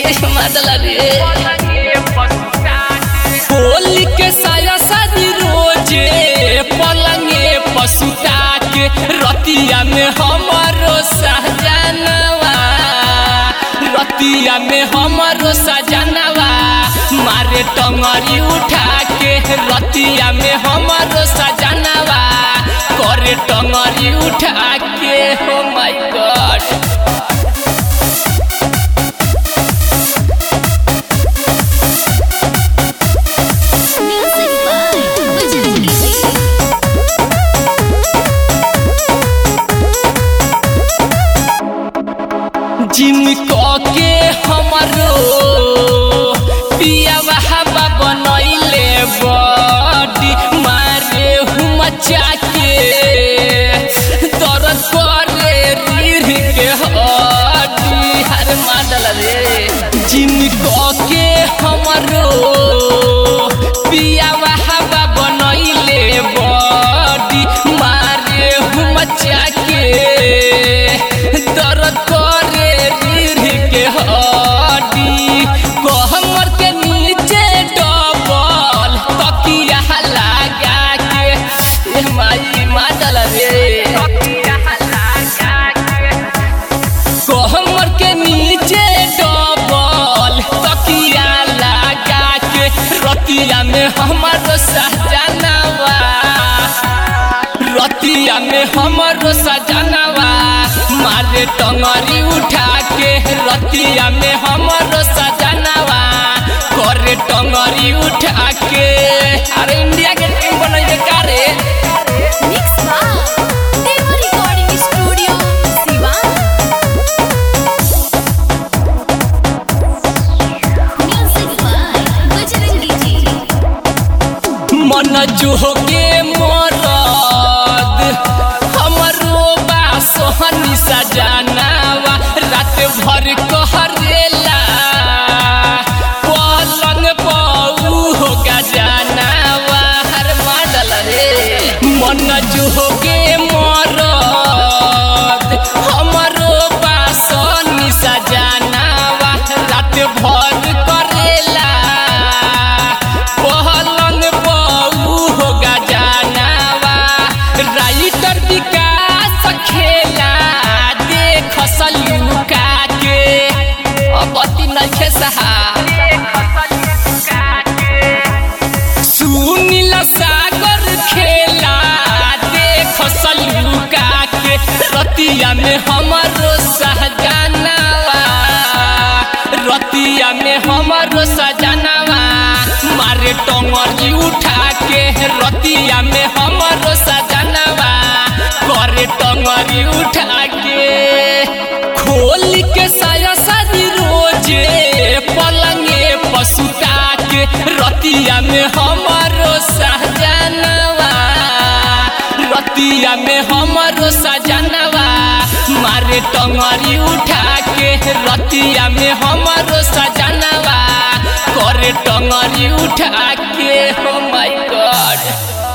होली के साया सारी रोजे पलंगे पसुता के रतिया में हमारो सजनवा रतिया में हमारो सजनवा मारे टंगरी उठा के रतिया में हमारो सजनवा करे टंगरी उठा के हो माय गॉड जिनको के हमारो पिया हवा बनैले बड़ी मारे मचा के दर्द करे रीढ़ के हड्डी हर माडल रे जिनको के हमारो पिया हवा बनैले बड़ी मारे मचा के दर्द कहमर के नीचे डबल तकिया लगा के माई माडल रे कहमर के नीचे डबल तकिया लगा के रतिया में हमारो सजनवा रतिया में हमारो सजनवा मारे टंगरी उठा के रतिया में हमारो सजनवा करे टंगरी उठा के अरे इंडिया के टीम बनैले का रे मिक्स बा Dev recording studio Siwan music by Bajrangi ji मन जोगे मरद हमरो बा सोहनी सजनवा रात भर कहरेला पलंग पाऊ हो गजनवा हर माडल रे मन जोगे मरद हमरो बा सोहनी सजनवा रात भर करेला पलंग पाऊ हो गजनवा राइटर विकास खेला देख सलूका के अबती नखे सहा सुनील सागर खेला देख सलूका के रतिया में हमारो सजनवा रतिया में हमारो सजनवा मारे टंगरी उठा के रतिया में हमारो सजनवा करे टंगरी उठा के खोल के साया सारी रोजे पलंगे पसुता के रतिया में हमारो सजनवा रतिया में हमारो सजनवा मारे टंगरी उठा के रतिया में हमारो सजनवा करे टंगरी उठा के हो माय गॉड।